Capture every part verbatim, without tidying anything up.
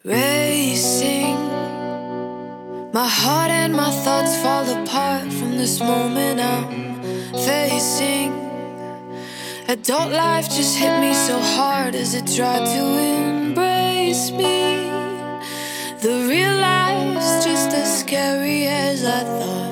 racing. My heart and my thoughts fall apart from this moment I'm facing. Adult life just hit me so hard as it tried to embrace me. The real life's just as scary as I thought.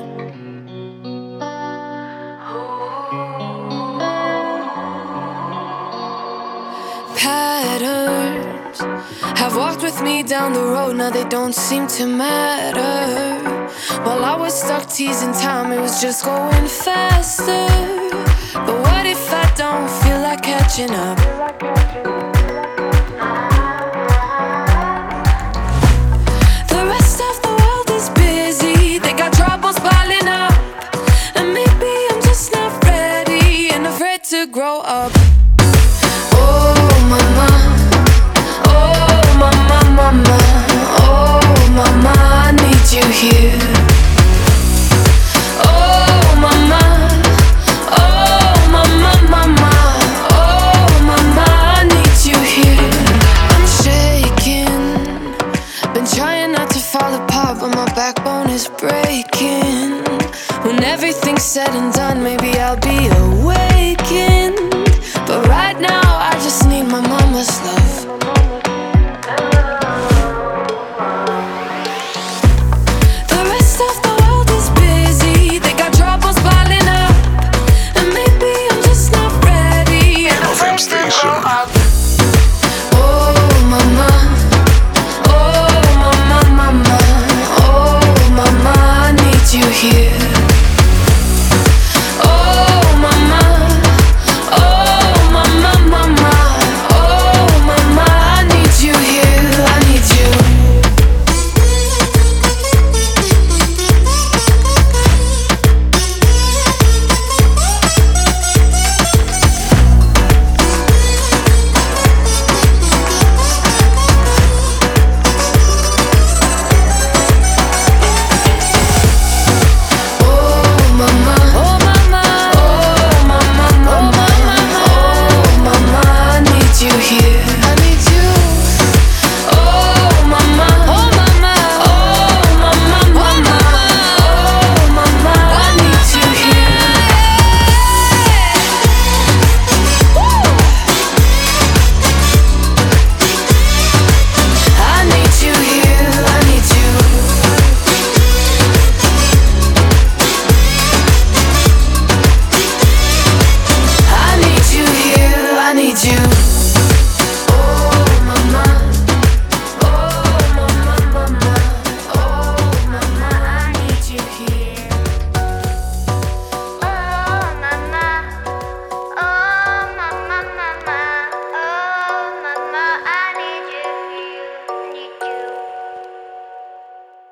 Patterns have walked with me down the road, now they don't seem to matter. While I was stuck teasing time, it was just going faster. But what if I don't feel like catching up? The rest of the world is busy, they got troubles piling up. And maybe I'm just not ready and afraid to grow up. Oh mama, oh mama, mama, oh mama, I need you here. Oh mama, oh mama, mama, oh mama, I need you here. I'm shaking, been trying not to fall apart, but my backbone is breaking. When everything's said and done, maybe I'll be okay.